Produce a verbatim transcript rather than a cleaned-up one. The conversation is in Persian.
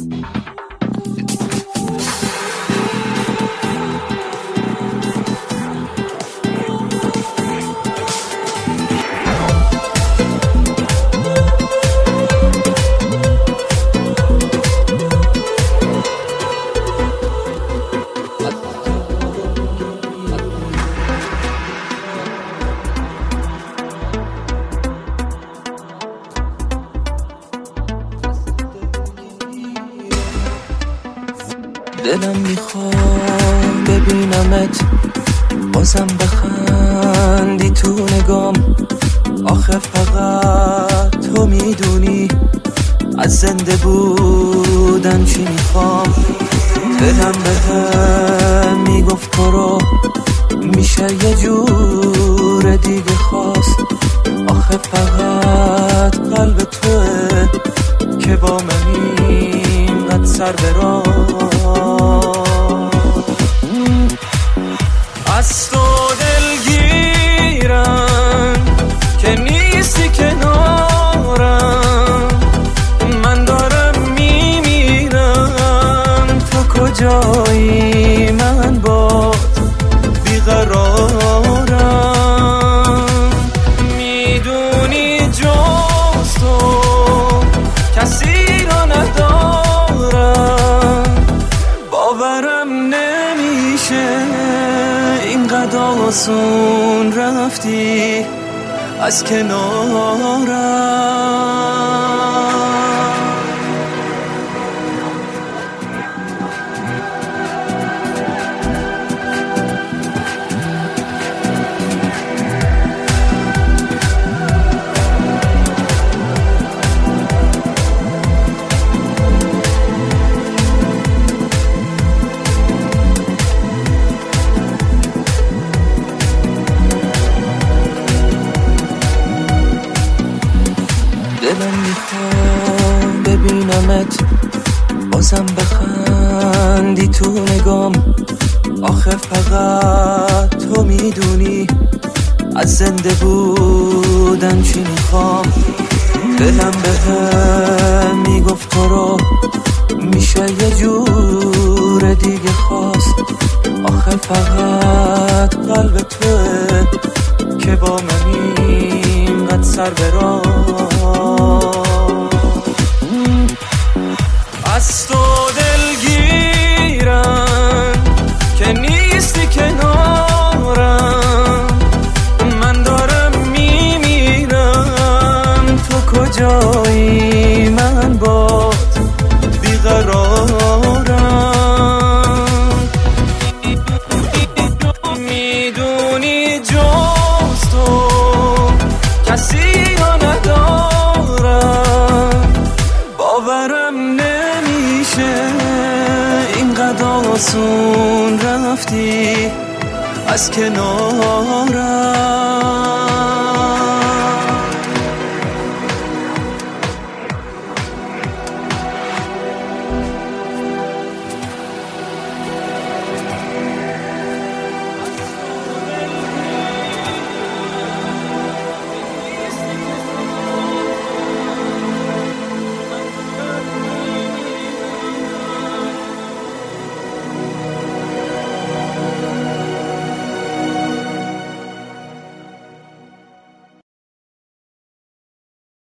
دلم میخوام ببینمت بازم بخندی تو نگام، آخه فقط تو میدونی از زنده بودن چی میخوام. دلم بهم میگفت تو رو میشه یه جور دیگه خواست، آخه فقط قلب توه که با من اینقدر سر برام. از تو دلگیرم که نیستی کنارم، من دارم میمیرم، تو کجایی من باز بیقرارم. میدونی جز تو کسی رو ندارم، باورم نمیشه اینقدر آسون رفتی از کنارم. دلم میخوام ببینمت بازم بخندی تو نگام، آخه فقط تو میدونی از زنده بودن چی میخوام. دلم بهم میگفت تو رو میشه یه جور دیگه خواست، آخه فقط قلب توه که با من اینقدر سر برام. از تو دلگیرم که نیستی کنارم، من دارم میمیرم، تو کجایی من باز بیقرارم. میدونی جز تو کسی رو ندارم، باورم نمیشه اینقدر آسون رفتی از کنارم.